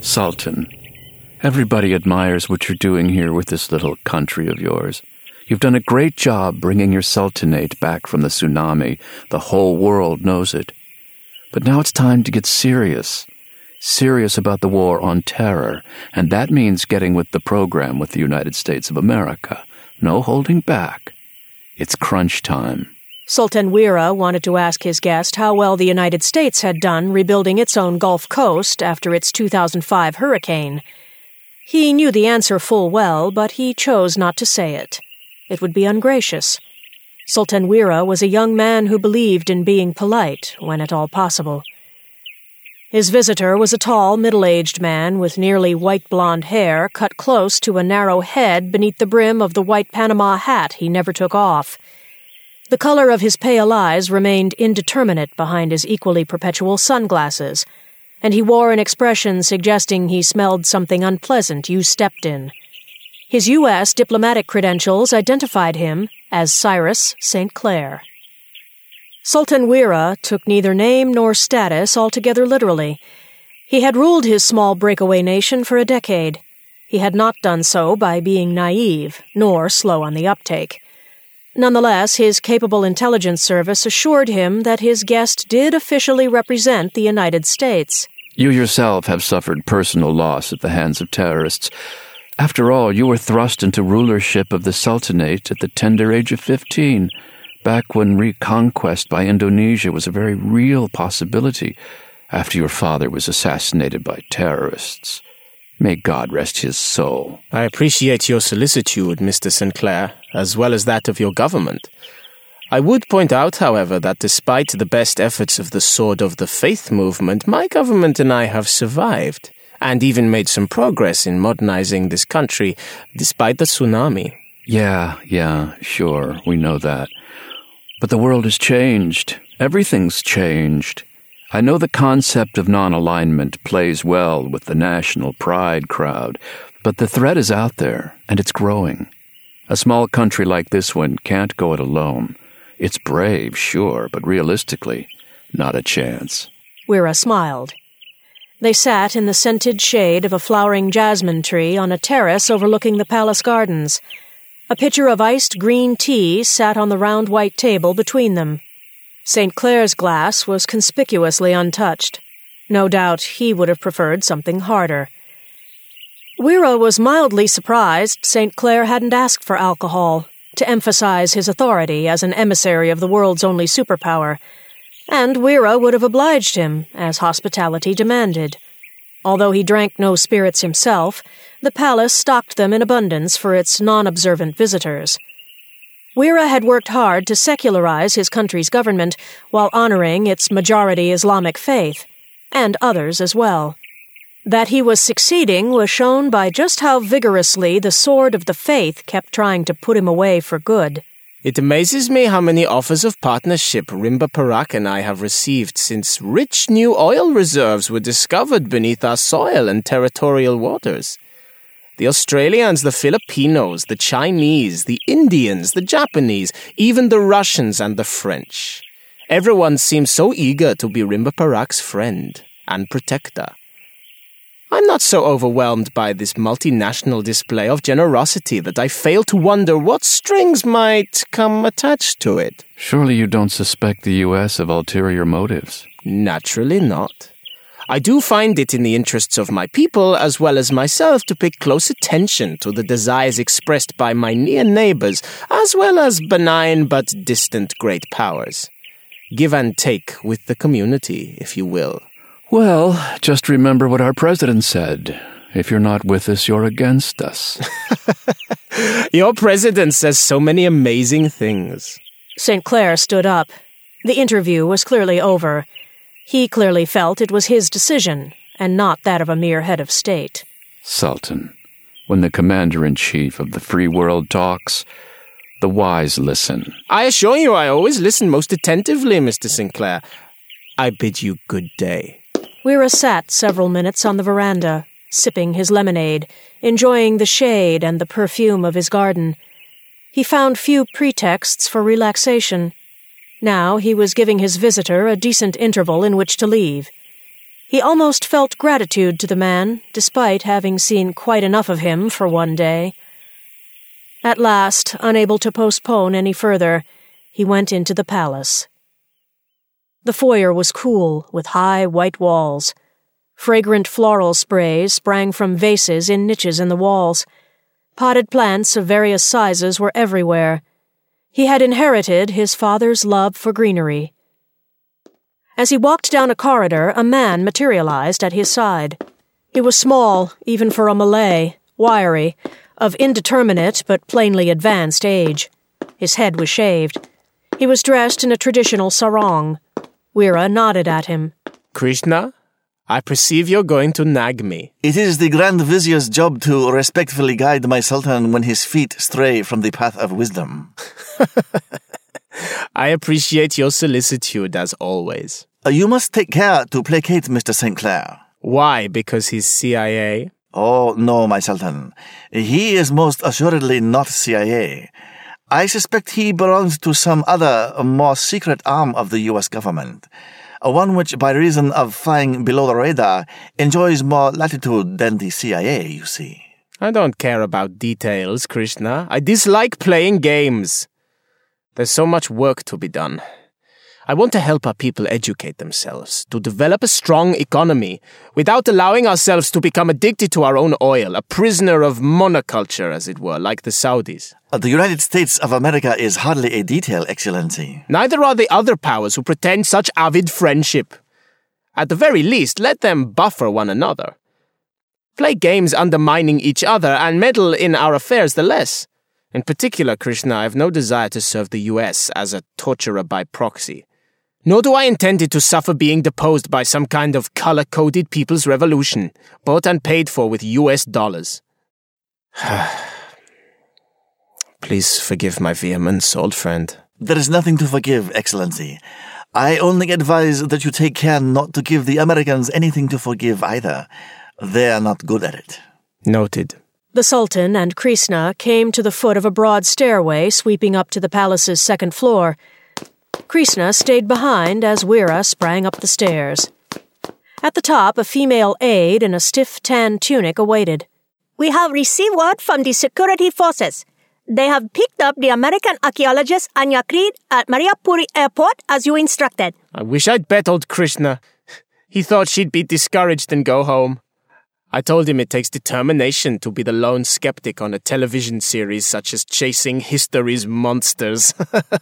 Sultan, everybody admires what you're doing here with this little country of yours. You've done a great job bringing your sultanate back from the tsunami. The whole world knows it. But now it's time to get serious. Serious about the war on terror, and that means getting with the program with the United States of America. No holding back. It's crunch time. Sultan Wira wanted to ask his guest how well the United States had done rebuilding its own Gulf Coast after its 2005 hurricane. He knew the answer full well, but he chose not to say it. It would be ungracious. Sultan Wira was a young man who believed in being polite when at all possible. His visitor was a tall, middle-aged man with nearly white blonde hair cut close to a narrow head beneath the brim of the white Panama hat he never took off. The color of his pale eyes remained indeterminate behind his equally perpetual sunglasses, and he wore an expression suggesting he smelled something unpleasant you stepped in. His U.S. diplomatic credentials identified him as Cyrus St. Clair. Sultan Wira took neither name nor status altogether literally. He had ruled his small breakaway nation for a decade. He had not done so by being naive, nor slow on the uptake. Nonetheless, his capable intelligence service assured him that his guest did officially represent the United States. You yourself have suffered personal loss at the hands of terrorists. After all, you were thrust into rulership of the Sultanate at the tender age of 15, back when reconquest by Indonesia was a very real possibility after your father was assassinated by terrorists. May God rest his soul. I appreciate your solicitude, Mr. Sinclair, as well as that of your government. I would point out, however, that despite the best efforts of the Sword of the Faith movement, my government and I have survived, and even made some progress in modernizing this country, despite the tsunami. Yeah, sure, we know that. But the world has changed. Everything's changed. I know the concept of non-alignment plays well with the national pride crowd, but the threat is out there, and it's growing. A small country like this one can't go it alone. It's brave, sure, but realistically, not a chance. Wira smiled. They sat in the scented shade of a flowering jasmine tree on a terrace overlooking the palace gardens. A pitcher of iced green tea sat on the round white table between them. St. Clair's glass was conspicuously untouched. No doubt he would have preferred something harder. Wira was mildly surprised St. Clair hadn't asked for alcohol, to emphasize his authority as an emissary of the world's only superpower, and Wira would have obliged him, as hospitality demanded. Although he drank no spirits himself, the palace stocked them in abundance for its non-observant visitors. Wira had worked hard to secularize his country's government while honoring its majority Islamic faith, and others as well. That he was succeeding was shown by just how vigorously the Sword of the Faith kept trying to put him away for good. It amazes me how many offers of partnership Rimba Parak and I have received since rich new oil reserves were discovered beneath our soil and territorial waters. The Australians, the Filipinos, the Chinese, the Indians, the Japanese, even the Russians and the French. Everyone seems so eager to be Rimba Parak's friend and protector. I'm not so overwhelmed by this multinational display of generosity that I fail to wonder what strings might come attached to it. Surely you don't suspect the U.S. of ulterior motives? Naturally not. I do find it in the interests of my people as well as myself to pay close attention to the desires expressed by my near neighbors as well as benign but distant great powers. Give and take with the community, if you will. Well, just remember what our president said. If you're not with us, you're against us. Your president says so many amazing things. St. Clair stood up. The interview was clearly over. He clearly felt it was his decision, and not that of a mere head of state. Sultan, when the commander-in-chief of the free world talks, the wise listen. I assure you I always listen most attentively, Mr. Sinclair. I bid you good day. Wira sat several minutes on the veranda, sipping his lemonade, enjoying the shade and the perfume of his garden. He found few pretexts for relaxation. Now he was giving his visitor a decent interval in which to leave. He almost felt gratitude to the man, despite having seen quite enough of him for one day. At last, unable to postpone any further, he went into the palace. The foyer was cool, with high white walls. Fragrant floral sprays sprang from vases in niches in the walls. Potted plants of various sizes were everywhere. He had inherited his father's love for greenery. As he walked down a corridor, a man materialized at his side. He was small, even for a Malay, wiry, of indeterminate but plainly advanced age. His head was shaved. He was dressed in a traditional sarong. Wira nodded at him. Krishna, I perceive you're going to nag me. It is the Grand Vizier's job to respectfully guide my Sultan when his feet stray from the path of wisdom. I appreciate your solicitude, as always. You must take care to placate Mr. St. Clair. Why? Because he's CIA? Oh, no, my Sultan. He is most assuredly not CIA. I suspect he belongs to some other, more secret arm of the U.S. government. One which, by reason of flying below the radar, enjoys more latitude than the CIA, you see. I don't care about details, Krishna. I dislike playing games. There's so much work to be done. I want to help our people educate themselves, to develop a strong economy, without allowing ourselves to become addicted to our own oil, a prisoner of monoculture, as it were, like the Saudis. The United States of America is hardly a detail, Excellency. Neither are the other powers who pretend such avid friendship. At the very least, let them buffer one another. Play games undermining each other and meddle in our affairs the less. In particular, Krishna, I have no desire to serve the U.S. as a torturer by proxy. Nor do I intend it to suffer being deposed by some kind of color-coded people's revolution, bought and paid for with U.S. dollars. Please forgive my vehemence, old friend. There is nothing to forgive, Excellency. I only advise that you take care not to give the Americans anything to forgive either. They are not good at it. Noted. The Sultan and Krishna came to the foot of a broad stairway sweeping up to the palace's second floor. Krishna stayed behind as Wira sprang up the stairs. At the top, a female aide in a stiff tan tunic awaited. We have received word from the security forces. They have picked up the American archaeologist Anya Creed at Mariapuri Airport as you instructed. I wish I'd bet old Krishna. He thought she'd be discouraged and go home. I told him it takes determination to be the lone skeptic on a television series such as Chasing History's Monsters.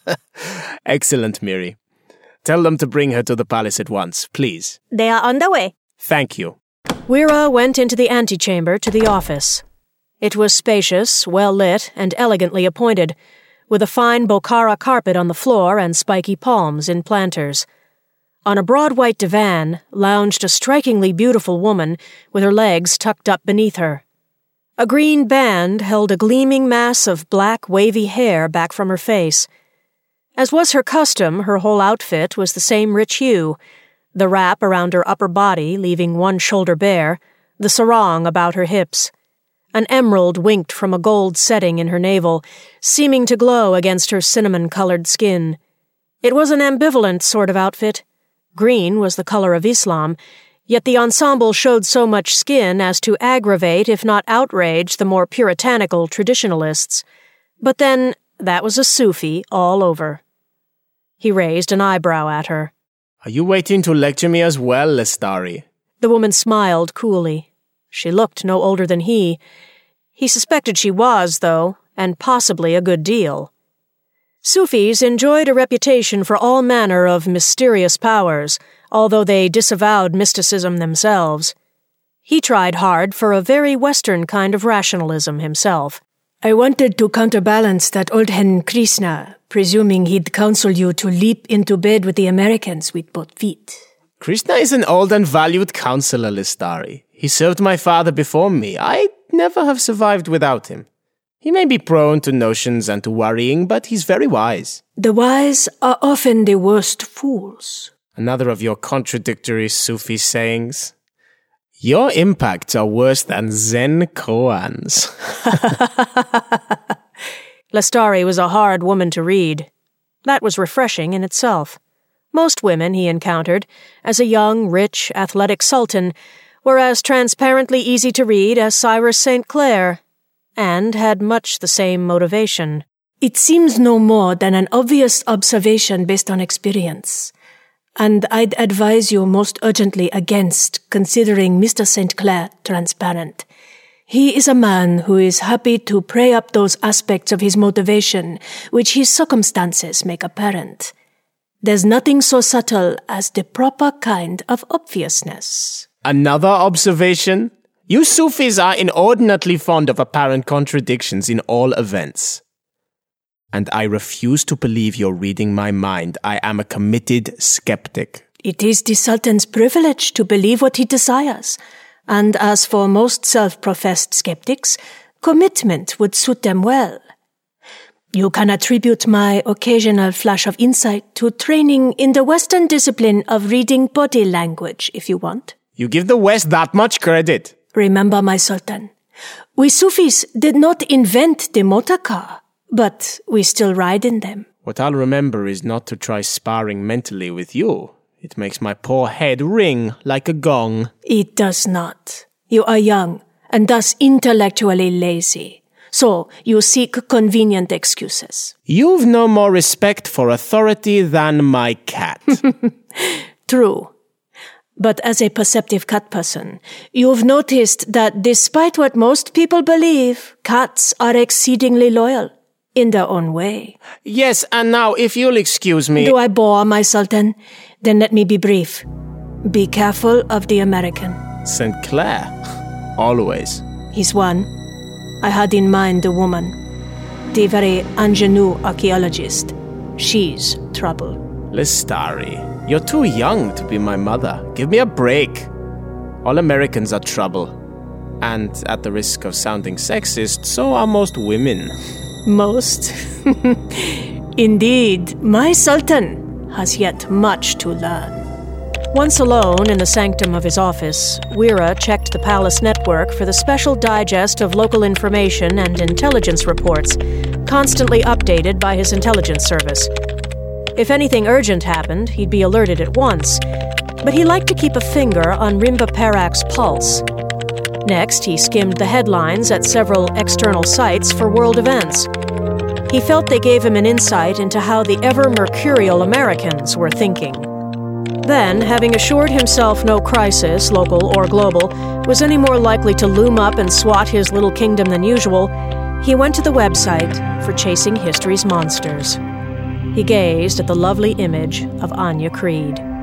Excellent, Miri. Tell them to bring her to the palace at once, please. They are on the way. Thank you. Wira went into the antechamber to the office. It was spacious, well-lit, and elegantly appointed, with a fine Bokhara carpet on the floor and spiky palms in planters. On a broad white divan lounged a strikingly beautiful woman with her legs tucked up beneath her. A green band held a gleaming mass of black, wavy hair back from her face. As was her custom, her whole outfit was the same rich hue, the wrap around her upper body leaving one shoulder bare, the sarong about her hips. An emerald winked from a gold setting in her navel, seeming to glow against her cinnamon-colored skin. It was an ambivalent sort of outfit. Green was the color of Islam, yet the ensemble showed so much skin as to aggravate, if not outrage, the more puritanical traditionalists. But then, that was a Sufi all over. He raised an eyebrow at her. Are you waiting to lecture me as well, Lestari? The woman smiled coolly. She looked no older than he. He suspected she was, though, and possibly a good deal. Sufis enjoyed a reputation for all manner of mysterious powers, although they disavowed mysticism themselves. He tried hard for a very Western kind of rationalism himself. I wanted to counterbalance that old hen Krishna, presuming he'd counsel you to leap into bed with the Americans with both feet. Krishna is an old and valued counselor, Lestari. He served my father before me. I'd never have survived without him. He may be prone to notions and to worrying, but he's very wise. The wise are often the worst fools. Another of your contradictory Sufi sayings. Your impacts are worse than Zen koans. Lestari was a hard woman to read. That was refreshing in itself. most women he encountered, as a young, rich, athletic sultan, were as transparently easy to read as Cyrus St. Clair, and had much the same motivation. It seems no more than an obvious observation based on experience, and I'd advise you most urgently against considering Mr. St. Clair transparent. He is a man who is happy to prey up those aspects of his motivation which his circumstances make apparent. There's nothing so subtle as the proper kind of obviousness. Another observation? You Sufis are inordinately fond of apparent contradictions in all events. And I refuse to believe you're reading my mind. I am a committed skeptic. It is the Sultan's privilege to believe what he desires. And as for most self-professed skeptics, commitment would suit them well. You can attribute my occasional flash of insight to training in the Western discipline of reading body language, if you want. You give the West that much credit. Remember, my Sultan, we Sufis did not invent the motor car, but we still ride in them. What I'll remember is not to try sparring mentally with you. It makes my poor head ring like a gong. It does not. You are young, and thus intellectually lazy. So you seek convenient excuses. You've no more respect for authority than my cat. True. But as a perceptive cat person, you've noticed that despite what most people believe, cats are exceedingly loyal. In their own way. Yes, and now, if you'll excuse me... Do I bore, my Sultan? Then let me be brief. Be careful of the American. St. Clair. Always. He's one. I had in mind the woman. The very ingenue archaeologist. She's trouble. Lestari, you're too young to be my mother. Give me a break. All Americans are trouble. And at the risk of sounding sexist, so are most women. Most? Indeed, my Sultan has yet much to learn. Once alone in the sanctum of his office, Weera checked the palace network for the special digest of local information and intelligence reports, constantly updated by his intelligence service. If anything urgent happened, he'd be alerted at once, but he liked to keep a finger on Rimba Parak's pulse. Next, he skimmed the headlines at several external sites for world events. He felt they gave him an insight into how the ever-mercurial Americans were thinking. Then, having assured himself no crisis, local or global, was any more likely to loom up and swat his little kingdom than usual, he went to the website for Chasing History's Monsters. He gazed at the lovely image of Anya Creed.